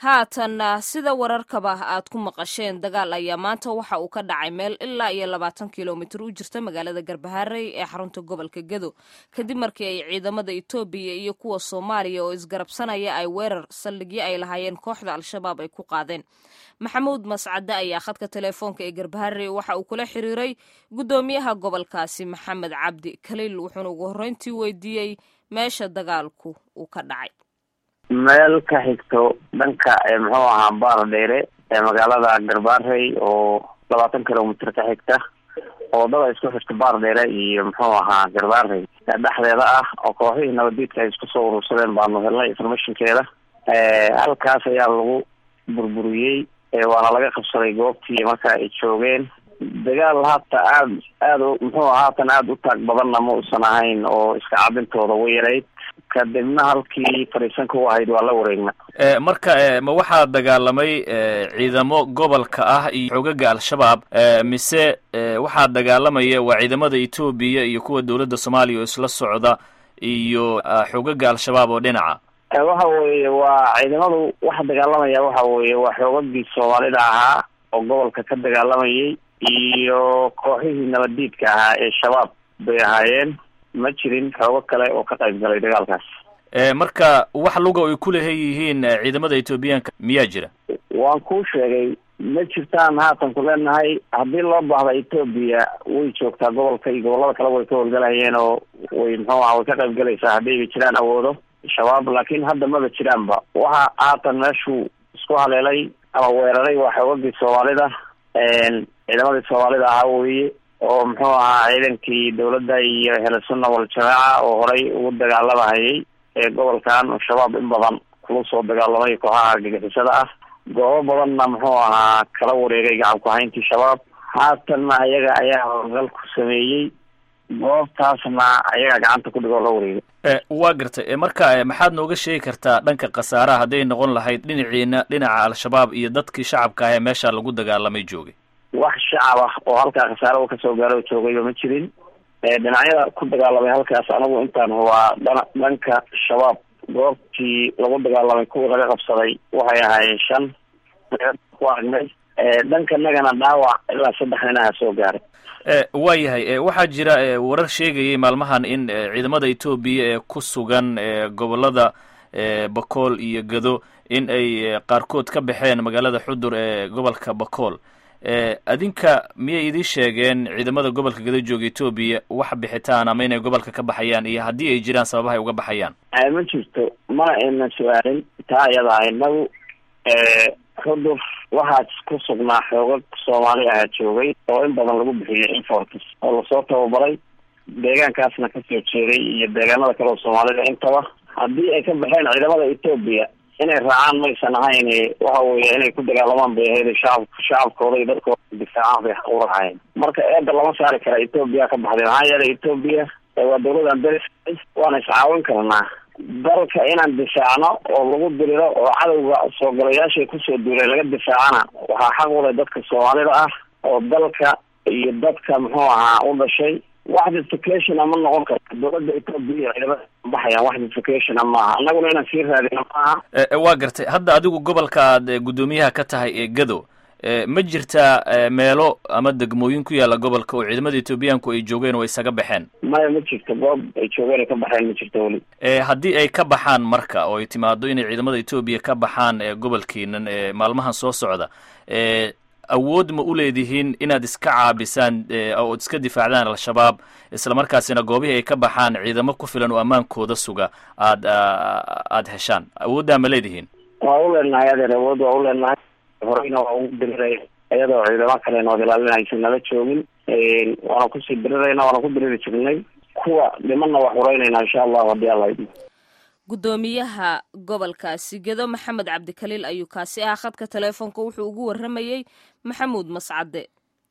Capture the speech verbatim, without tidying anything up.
haatan sida wararkaba aad ku maqasheen dagaal ayaa maanta waxa uu ka dhacay meel ilaa iyo labaatan kilomitir u jirta magaalada Garbaharey ee xarunta gobolka Gedo kadib markii ay ciidamada Itoobiya iyo kuwa Soomaaliya oo isgarabsanaya ay weerar saldhigyo ay lahaayeen kooxda Al-Shabaab ay ku qaadeen. Maxamuud Mascade ayaa khadka telefoonka ee Garbaharey waxa uu kula xiriiray gudoomiyaha gobolkaasi Maxamed Cabdi Kaliil wuxuuna ugu horreyntii weydiiyay meesha dagaalku uu ka dhacay. meel ka xigto dhanka ee muxuu ahaa Baardheere ee magaalada Garbaharey oo labaatan kilomitir ka xigta oo dad isku xirta Baardheere iyo muxuu ahaa Garbaharey dhexdeeda ah oo kooxihii nabadiidka ay isku soo urursadeen baan helnay informationkeeda ee halkaas ayaa lagu burburiyay ee waana laga qabsaday goobtii marka ay joogeen dagaal haata aad aad muxuu ahaa haatan aad u taag badanna ma uusan ahayn oo iska cabintooda weerayd kadibna halkii fariisanka u ahayd waa la wareegna ee marka ma waxaa dagaalamay ciidamo gobolka ah iyo xogaga Al-Shabaab mise waxaa dagaalamaya waa ciidamada Itoobiya iyo kuwa dawladda Soomaaliya oo isla socda iyo xogaga Al-Shabaab oo dhinaca waxa weeye waa ciidamadu waxa dagaalamaya waxa weeye waa xogagii Soomaalida ahaa oo gobolka ka dagaalamayay iyo kooxihii nabadiidka ahaa ee Shabaab bay ahaayeen ma jirin xogo kale oo ka qayb galay dagaalkaas ee marka wax luga ay ku leeyihiin ciidamada Itoobiyaanka miyaa jira waan ku sheegay ma jirtaan haatan ku leenahay haddii loo baahdo Itoobiya way joogtaa gobolka iyo gobolada kale way ka howlgalayeen oo way muxuu ahaa way ka qayb galaysaa haddii ay jiraan awoodo Shabaab laakiin hadda ma jiraanba waxa haatan meeshu isku haleelay ama weeraray waa xogagii Soomaalida een ciidamadii Soomaalida ahaa weeye oo muxuu ahaa ciidankii dawladda iyo Ahlusunna wal Jamaaca oo horay ugu dagaalamay ee gobolkan Shabaab in badan ku soo dagaalamay kooxaha argagixisada ah goobo badanna muxuu ahaa kala wareegay gacan ku hayntii Shabaab haatan ayaga ayaa howlgal ku sameeyay goobtaasna ayaga gacanta ku dhigoo la wareegay ee waa gartay marka maxaad nooga sheegi kartaa dhanka qasaaraha haday noqon lahayd dhinaciina dhinaca Al-Shabaab iyo dadkii shacabka ah ee meesha lagu dagaalamay joogay wax shacab ah oo halka qasaaro ka soo gaaro joogay ma jirin ee dhinacyada ku dagaalamay halkaas anagu intaan waa dhanka Shabaab goobtii lagu dagaalamay kuwa laga qabsaday waxay ahaayeen shan waagnay ee dhanka nagana dhaawac ilaa saddex nin soo gaaray ee waayahay ee waxaa jira warar sheegayay maalmahan in ciidamada Itoobiya ee ku sugan ee gobolada ee Bakool iyo Gado in ay qaarkood ka baxeen magaalada Xudur ee gobolka Bakool ee adinka miyay idin sheegeen ciidamada gobolka Gado jooga Itoobiya wax bixitaan ama inay gobolka ka baxayaan iyo haddii ay jiraan sababaha ay uga baxayaan ay ma jirto ma ayna su'aalin taa iyada aynagu ee Xudur waxaa ku sugnaa xoogag Soomaali ah joogay oo in badan lagu bixiyay infortis oo la soo tababaray deegaankaasna ka soo jeeday iyo deegaanada kale oo Soomaalida intaba haddii ay ka baxeen ciidamada Itoobiya inay raacaan maysan ahayn waxa weeye inay ku dagaalamaan bay ahayd shacab shacabkooda iyo dadkooda difaacaan bay u raaceen marka eeda lama saari kara Itoobiya ka baxday maxaa yeelay Itoobiya waa dawladda daris waana iscaawin karnaa dalka inaan difaacno oo lagu diriro oo cadawga soo galayaasha ku soo duulay laga difaacana waxa xaq u leh dadka Soomaalida ah oo dalka iyo dadka muxuu ahaa u dhashay wax justification ama noqon karta dawladda Itoobiya ciidamada baxayaan wax justification ama anaguna inaan sii raadino maaha ee waa gartay hadda adigu gobolka aad gudoomiyaha ka tahay ee Gado ee ma jirta meelo ama degmooyin ku yaala gobolka oo ciidamada Itoobiyaanku ay joogeen oo isaga baxeen ma ma jirto goob ay joogeen ka baxeen ma jirto wali ee haddii ay ka baxaan marka oo ay timaado inay ciidamada Itoobiya ka baxaan ee gobolkiinan ee maalmahan soo socda ee awood ma u leedihiin inaad iska caabisaan oo iska difaacdaan Al-Shabaab isla markaasina goobihii ay ka baxaan ciidamo ku filan oo amaankooda suga aad aad heshaan awoodda ma leedihiin waa u leenahay awood waa u leenahay horeyna waa ugu diriray iyadoo ciidamo kale noo ilaalinaysa nala joogin ee waana ku sii dirirayna waana ku diriri jirnay kuwa dhimanna wax horeynayna insha Allah hadii Allah idin gudoomiyaha gobolkaasi Gedo Maxamed Cabdi Kaliil ayuu kaasi ah khadka telefoonka wuxuu ugu waramayay Maxamuud Mascade.